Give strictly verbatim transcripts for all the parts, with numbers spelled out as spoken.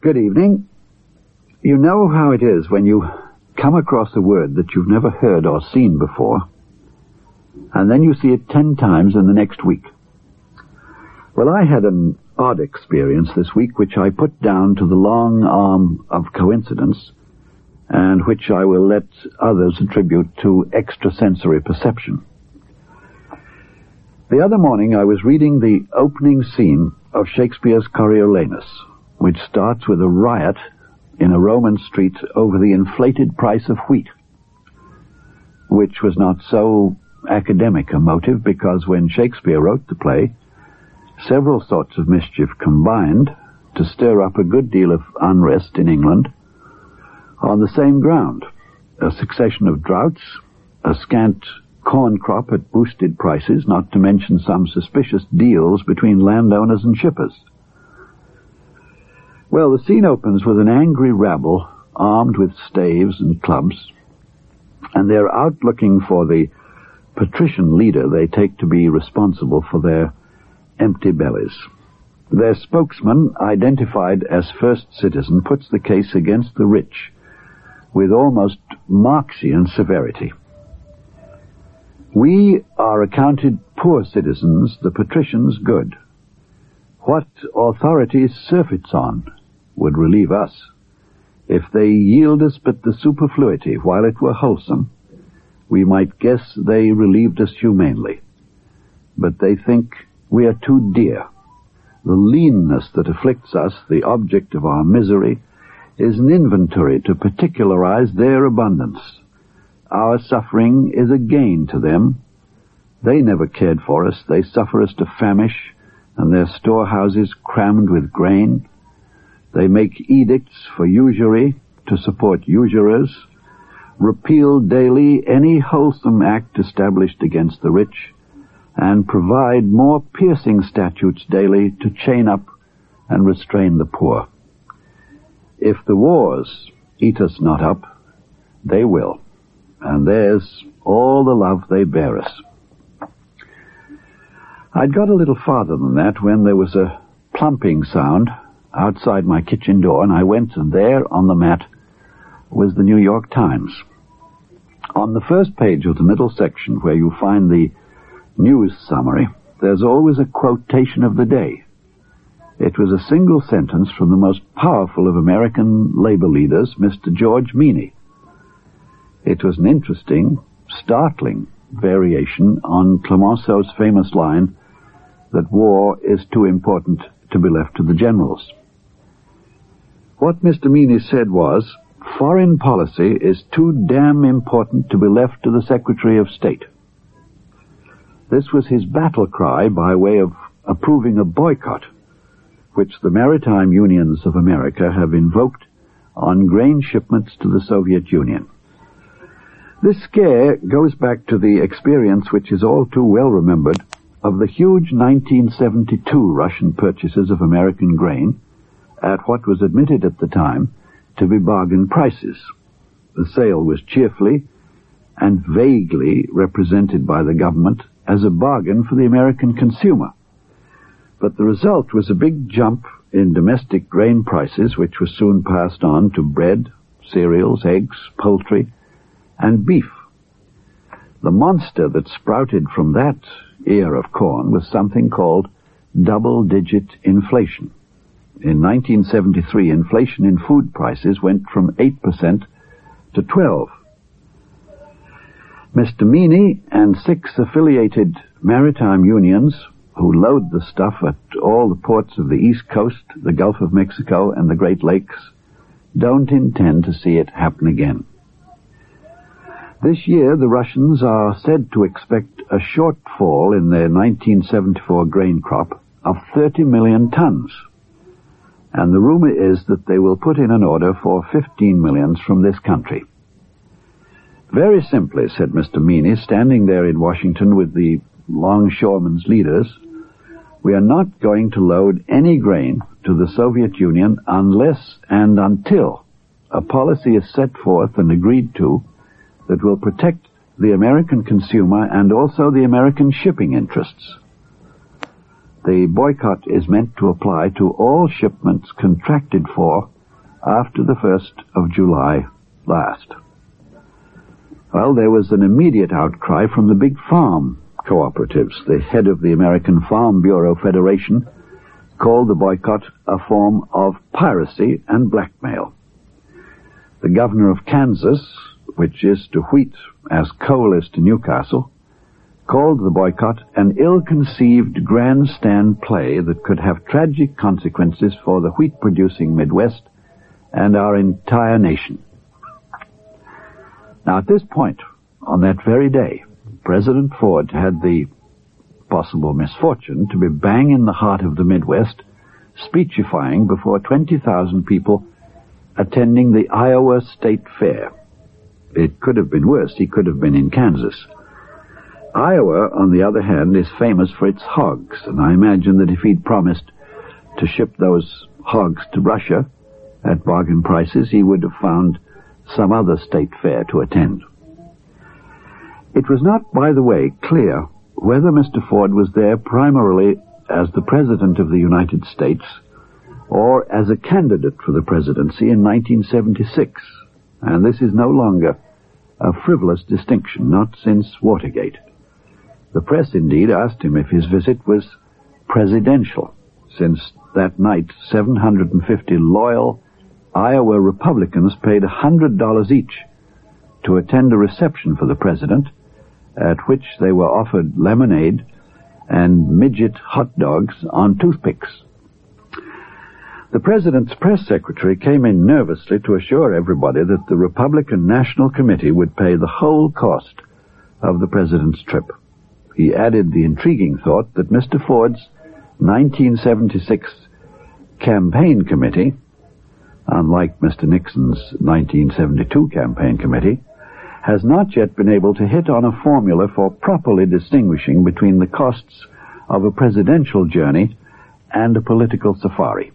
Good evening. You know how it is when you come across a word that you've never heard or seen before, and then you see it ten times in the next week. Well, I had an odd experience this week which I put down to the long arm of coincidence, and which I will let others attribute to extrasensory perception. The other morning I was reading the opening scene of Shakespeare's Coriolanus, which starts with a riot in a Roman street over the inflated price of wheat, which was not so academic a motive because when Shakespeare wrote the play, several sorts of mischief combined to stir up a good deal of unrest in England on the same ground: a succession of droughts, a scant corn crop at boosted prices, not to mention some suspicious deals between landowners and shippers. Well, the scene opens with an angry rabble armed with staves and clubs, and they're out looking for the patrician leader they take to be responsible for their empty bellies. Their spokesman, identified as First Citizen, puts the case against the rich with almost Marxian severity. We are accounted poor citizens, the patricians good. What authority surfeits on would relieve us. If they yield us but the superfluity, while it were wholesome, we might guess they relieved us humanely. But they think we are too dear. The leanness that afflicts us, the object of our misery, is an inventory to particularize their abundance. Our suffering is a gain to them. They never cared for us. They suffer us to famish, and their storehouses crammed with grain. They make edicts for usury to support usurers, repeal daily any wholesome act established against the rich, and provide more piercing statutes daily to chain up and restrain the poor. If the wars eat us not up, they will, and there's all the love they bear us. I'd got a little farther than that when there was a plumping sound outside my kitchen door, and I went, and there on the mat was the New York Times. On the first page of the middle section, where you find the news summary, there's always a quotation of the day. It was a single sentence from the most powerful of American labor leaders, Mister George Meany. It was an interesting, startling variation on Clemenceau's famous line that war is too important to be left to the generals. What Mister Meany said was, foreign policy is too damn important to be left to the Secretary of State. This was his battle cry by way of approving a boycott, which the maritime unions of America have invoked on grain shipments to the Soviet Union. This scare goes back to the experience, which is all too well remembered, of the huge nineteen seventy-two Russian purchases of American grain at what was admitted at the time to be bargain prices. The sale was cheerfully and vaguely represented by the government as a bargain for the American consumer. But the result was a big jump in domestic grain prices, which was soon passed on to bread, cereals, eggs, poultry, and beef. The monster that sprouted from that ear of corn was something called double-digit inflation. In nineteen seventy-three, inflation in food prices went from eight percent to twelve percent. Mister Meany and six affiliated maritime unions who load the stuff at all the ports of the East Coast, the Gulf of Mexico, and the Great Lakes don't intend to see it happen again. This year, the Russians are said to expect a shortfall in their nineteen seventy-four grain crop of thirty million tons. And the rumor is that they will put in an order for fifteen millions from this country. Very simply, said Mister Meany, standing there in Washington with the longshoremen's leaders, we are not going to load any grain to the Soviet Union unless and until a policy is set forth and agreed to that will protect the American consumer and also the American shipping interests. The boycott is meant to apply to all shipments contracted for after the first of July last. Well, there was an immediate outcry from the big farm cooperatives. The head of the American Farm Bureau Federation called the boycott a form of piracy and blackmail. The governor of Kansas, which is to wheat as coal is to Newcastle, called the boycott an ill-conceived grandstand play that could have tragic consequences for the wheat-producing Midwest and our entire nation. Now, at this point, on that very day, President Ford had the possible misfortune to be bang in the heart of the Midwest, speechifying before twenty thousand people attending the Iowa State Fair. It could have been worse. He could have been in Kansas. Iowa, on the other hand, is famous for its hogs, and I imagine that if he'd promised to ship those hogs to Russia at bargain prices, he would have found some other state fair to attend. It was not, by the way, clear whether Mister Ford was there primarily as the President of the United States or as a candidate for the presidency in nineteen seventy-six, and this is no longer a frivolous distinction, not since Watergate. The press, indeed, asked him if his visit was presidential, since that night seven hundred fifty loyal Iowa Republicans paid one hundred dollars each to attend a reception for the president, at which they were offered lemonade and midget hot dogs on toothpicks. The president's press secretary came in nervously to assure everybody that the Republican National Committee would pay the whole cost of the president's trip. He added the intriguing thought that Mister Ford's nineteen seventy-six campaign committee, unlike Mister Nixon's nineteen seventy-two campaign committee, has not yet been able to hit on a formula for properly distinguishing between the costs of a presidential journey and a political safari.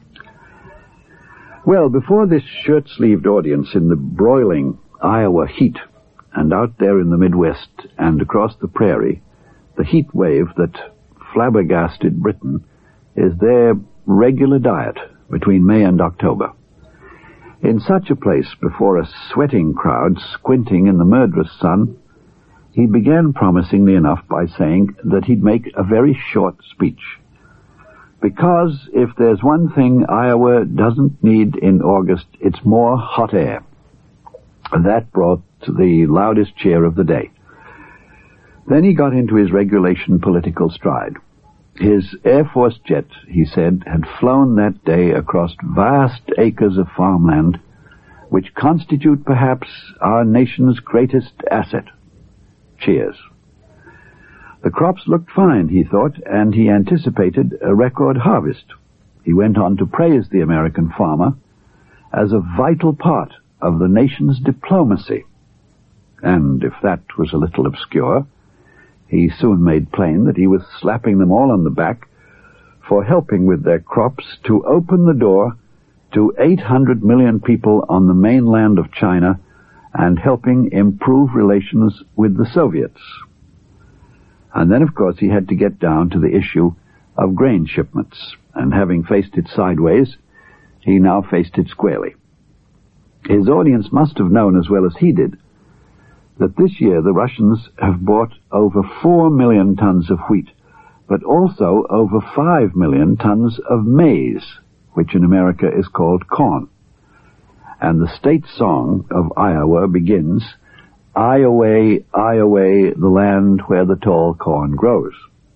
Well, before this shirt-sleeved audience in the broiling Iowa heat, and out there in the Midwest and across the prairie, the heat wave that flabbergasted Britain is their regular diet between May and October. In such a place, before a sweating crowd squinting in the murderous sun, he began promisingly enough by saying that he'd make a very short speech. Because if there's one thing Iowa doesn't need in August, it's more hot air. That brought the loudest cheer of the day. Then he got into his regulation political stride. His Air Force jet, he said, had flown that day across vast acres of farmland, which constitute perhaps our nation's greatest asset. Cheers. The crops looked fine, he thought, and he anticipated a record harvest. He went on to praise the American farmer as a vital part of the nation's diplomacy. And if that was a little obscure, he soon made plain that he was slapping them all on the back for helping with their crops to open the door to eight hundred million people on the mainland of China and helping improve relations with the Soviets. And then, of course, he had to get down to the issue of grain shipments, and having faced it sideways, he now faced it squarely. His audience must have known as well as he did that this year the Russians have bought over four million tons of wheat, but also over five million tons of maize, which in America is called corn. And the state song of Iowa begins, "Iowa, Iowa, the land where the tall corn grows."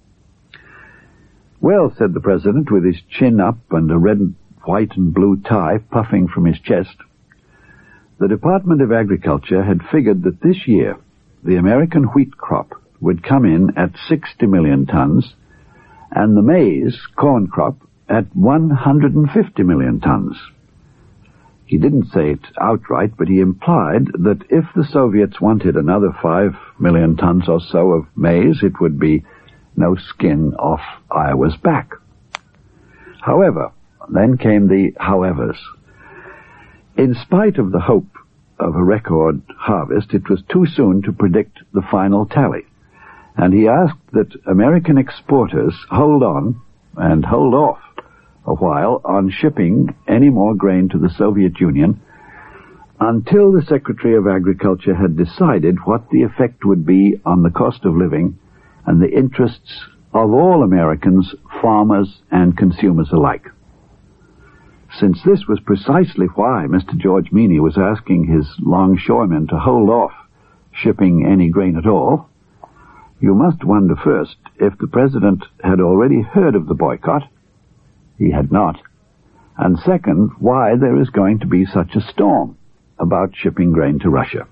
Well, said the president, with his chin up and a red, white and blue tie puffing from his chest, the Department of Agriculture had figured that this year the American wheat crop would come in at sixty million tons and the maize corn crop at one hundred fifty million tons. He didn't say it outright, but he implied that if the Soviets wanted another five million tons or so of maize, it would be no skin off Iowa's back. However, then came the howevers. In spite of the hope of a record harvest, it was too soon to predict the final tally, and he asked that American exporters hold on and hold off a while on shipping any more grain to the Soviet Union until the Secretary of Agriculture had decided what the effect would be on the cost of living and the interests of all Americans, farmers and consumers alike. Since this was precisely why Mister George Meany was asking his longshoremen to hold off shipping any grain at all, you must wonder first if the President had already heard of the boycott. He had not. And second, why there is going to be such a storm about shipping grain to Russia.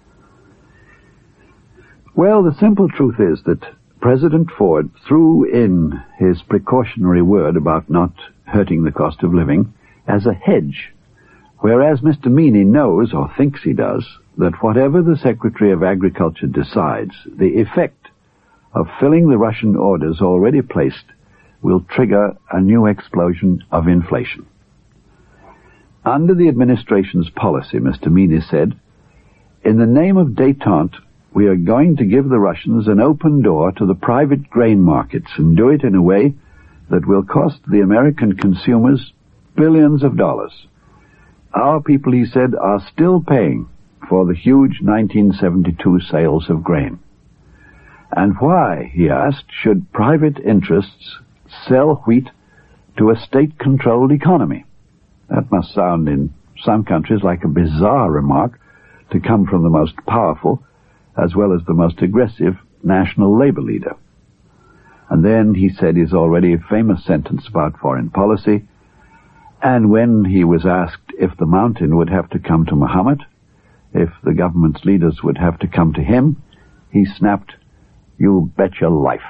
Well, the simple truth is that President Ford threw in his precautionary word about not hurting the cost of living as a hedge, whereas Mister Meany knows, or thinks he does, that whatever the Secretary of Agriculture decides, the effect of filling the Russian orders already placed will trigger a new explosion of inflation. Under the administration's policy, Mister Meany said, in the name of détente, we are going to give the Russians an open door to the private grain markets and do it in a way that will cost the American consumers billions of dollars. Our people, he said, are still paying for the huge nineteen seventy-two sales of grain. And why, he asked, should private interests sell wheat to a state-controlled economy? That must sound in some countries like a bizarre remark to come from the most powerful as well as the most aggressive national labor leader. And then he said his already famous sentence about foreign policy, and when he was asked if the mountain would have to come to Muhammad, if the government's leaders would have to come to him, he snapped, "You bet your life."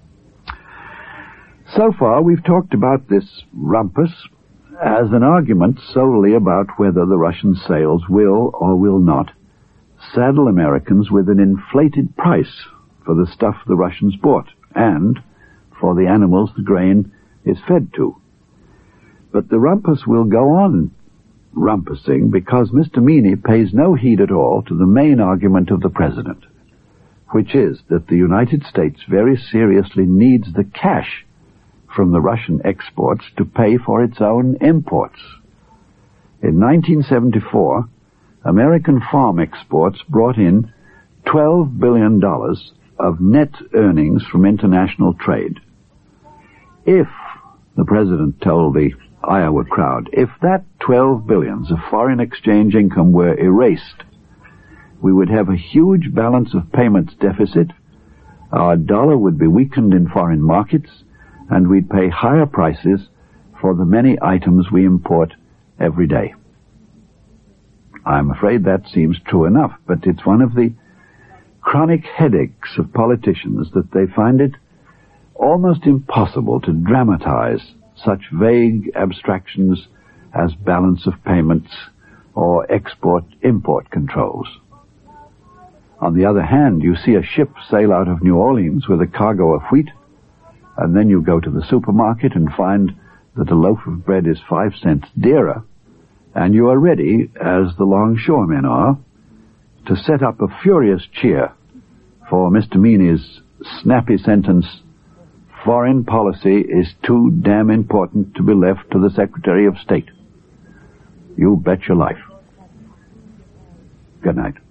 So far, we've talked about this rumpus as an argument solely about whether the Russian sales will or will not saddle Americans with an inflated price for the stuff the Russians bought and for the animals the grain is fed to. But the rumpus will go on rumpusing because Mister Meany pays no heed at all to the main argument of the President, which is that the United States very seriously needs the cash from the Russian exports to pay for its own imports. In nineteen seventy-four, American farm exports brought in twelve billion dollars of net earnings from international trade. If, the President told the Iowa crowd, if that twelve billion dollars of foreign exchange income were erased, we would have a huge balance of payments deficit, our dollar would be weakened in foreign markets, and we'd pay higher prices for the many items we import every day. I'm afraid that seems true enough, but it's one of the chronic headaches of politicians that they find it almost impossible to dramatize such vague abstractions as balance of payments or export-import controls. On the other hand, you see a ship sail out of New Orleans with a cargo of wheat, and then you go to the supermarket and find that a loaf of bread is five cents dearer, and you are ready, as the longshoremen are, to set up a furious cheer for Mister Meany's snappy sentence, "Foreign policy is too damn important to be left to the Secretary of State." You bet your life. Good night.